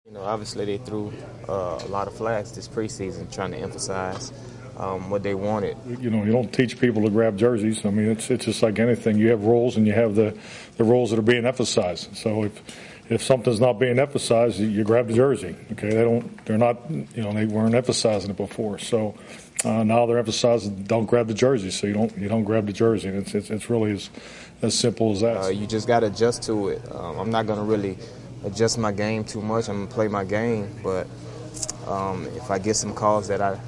You know, obviously they threw a lot of flags this preseason trying to emphasize what they wanted. You know, you don't teach people to grab jerseys. I mean, it's just like anything. You have roles and you have the roles that are being emphasized. So if something's not being emphasized, you grab the jersey. Okay, they're not, you know, they weren't emphasizing it before. So now they're emphasizing don't grab the jersey. So you don't grab the jersey. And it's really as simple as that. You just got to adjust to it. I'm not going to really adjust my game too much. I'm going to play my game, but if I get some calls that I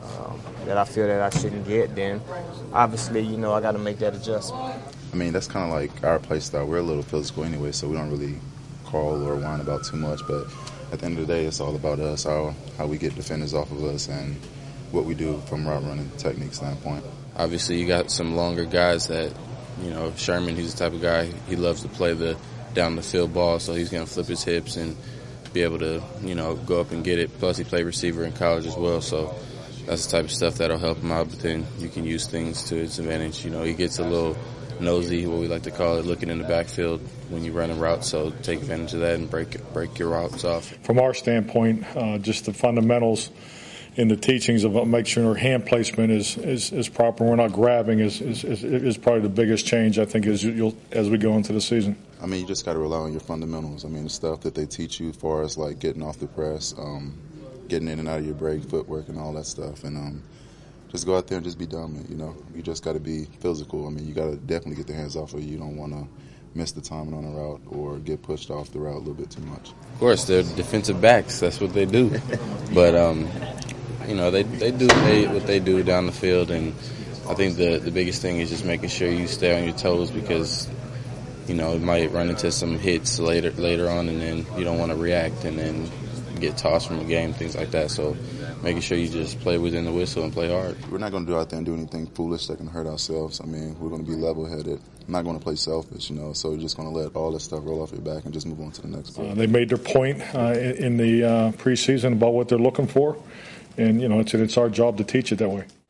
feel that I shouldn't get, then obviously, you know, I got to make that adjustment. I mean, that's kind of like our play style. We're a little physical anyway, so we don't really call or whine about too much. But at the end of the day, it's all about us, how we get defenders off of us, and what we do from route running technique standpoint. Obviously, you got some longer guys that, you know, Sherman, he's the type of guy, he loves to play the down the field ball, so he's going to flip his hips and be able to, you know, go up and get it. Plus, he played receiver in college as well, so that's the type of stuff that'll help him out. But then you can use things to his advantage. You know, he gets a little nosy, what we like to call it, looking in the backfield when you run a route. So take advantage of that and break your routes off. From our standpoint, just the fundamentals in the teachings of making sure our hand placement is proper. We're not grabbing is probably the biggest change, I think, as we go into the season. I mean, you just got to rely on your fundamentals. I mean, the stuff that they teach you as far as like getting off the press, getting in and out of your break, footwork, and all that stuff, and just go out there and just be dominant. You know, you just got to be physical. I mean, you got to definitely get the hands off of you. You don't want to miss the timing on a route or get pushed off the route a little bit too much. Of course, they're defensive backs. That's what they do. But you know, they do what they do down the field, and I think the biggest thing is just making sure you stay on your toes because, you know, you might run into some hits later on, and then you don't want to react and then get tossed from a game, things like that. So making sure you just play within the whistle and play hard. We're not going to go out there and do anything foolish that can hurt ourselves. I mean, we're going to be level-headed. I'm not going to play selfish, you know, so we're just going to let all this stuff roll off your back and just move on to the next play. They made their point in the preseason about what they're looking for, and, you know, it's our job to teach it that way.